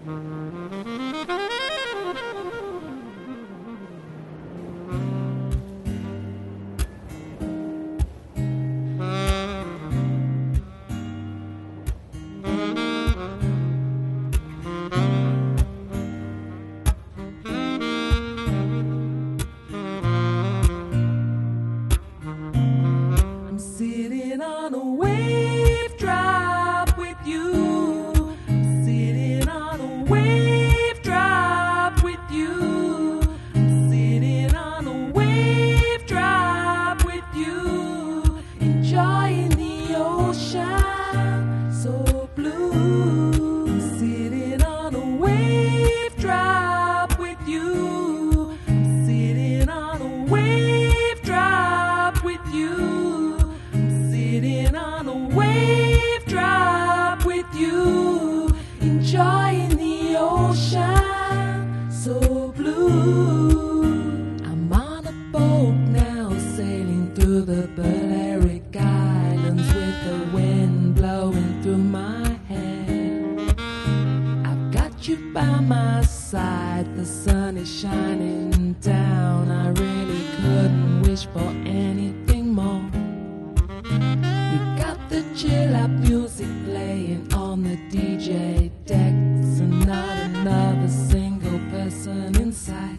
I'm sitting on a wave drop with you. I'm sitting on a wave drop with you. I'm sitting on a wave drop with you. Enjoying the ocean so blue. I'm sitting on a wave drop with you. I'm sitting on a wave drop with you. I'm sitting on a wave drop with you. Enjoying the ocean so blue. I'm on a boat now, sailing through the Balearic Islands with the wind blowing through my hair. I've got you by my side, the sun is shining down. I really couldn't wish for anything more. We got the chill out music playing on the DJ decks, and not another single person in sight.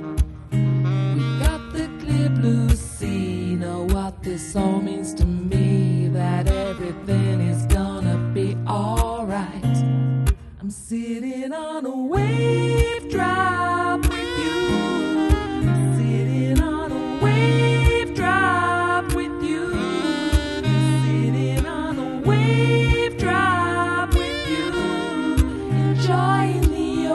We got the clear blue sea, know what this all means to me, that everything is gonna be alright. I'm sitting on a wave drop with you. I'm sitting on a wave drop with you. I'm sitting on a wave drop with you. Enjoying the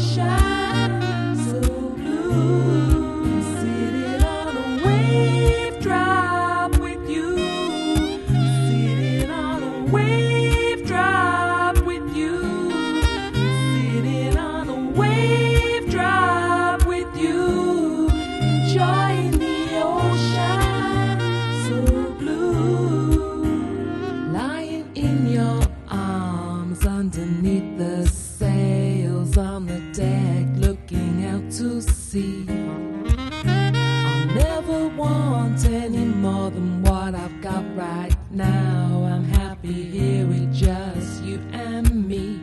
ocean so blue. I'm sitting on a wave drop with you. I'm sitting on a wave drop with you. Sitting on a wave drop with you, enjoying the ocean so blue. Lying in your arms underneath the sails on the deck, looking out to sea. I'll never want any more than what I've got right now. I'm happy here with just you and me.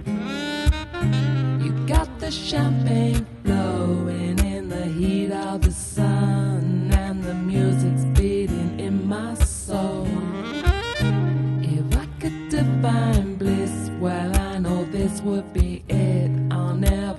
You got the champagne flowing in the heat of the sun, and the music's beating in my soul. If I could define bliss, well, I know this would be it. I'll never